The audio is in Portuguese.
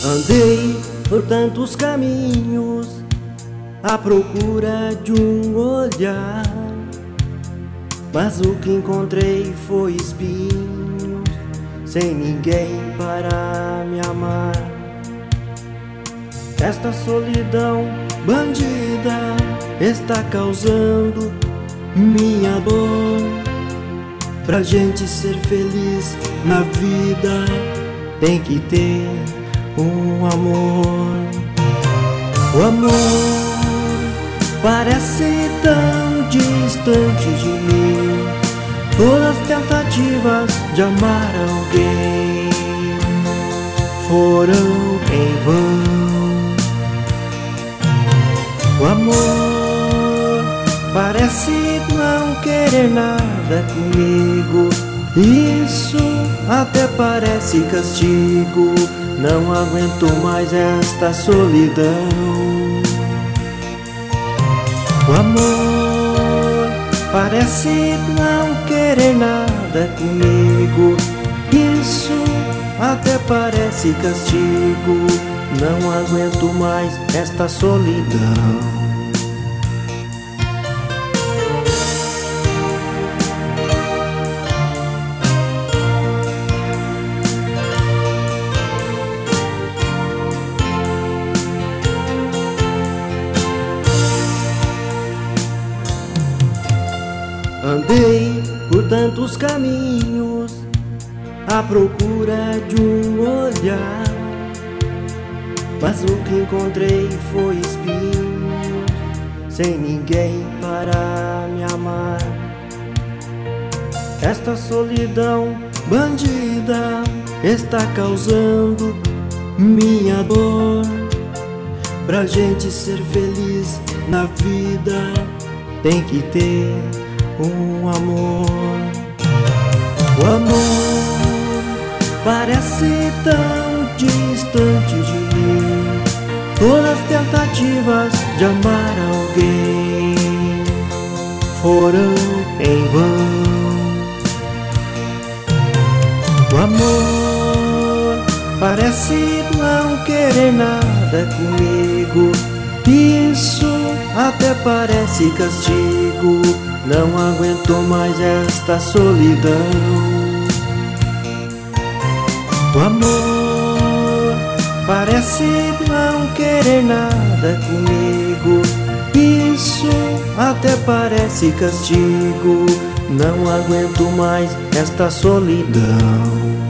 Andei por tantos caminhos à procura de um olhar, mas o que encontrei foi espinhos, sem ninguém para me amar. Esta solidão bandida está causando minha dor. Pra gente ser feliz na vida tem que ter um amor. O amor parece tão distante de mim, todas as tentativas de amar alguém foram em vão. O amor parece não querer nada comigo, isso até parece castigo. Não aguento mais esta solidão. O amor parece não querer nada comigo, isso até parece castigo. Não aguento mais esta solidão. Andei por tantos caminhos à procura de um olhar, mas o que encontrei foi espinhos, sem ninguém para me amar. Esta solidão bandida está causando minha dor. Pra gente ser feliz na vida tem que ter um amor. O amor parece tão distante de mim, todas as tentativas de amar alguém foram em vão. O amor parece não querer nada comigo, isso até parece castigo. Não aguento mais esta solidão. O amor parece não querer nada comigo, isso até parece castigo. Não aguento mais esta solidão.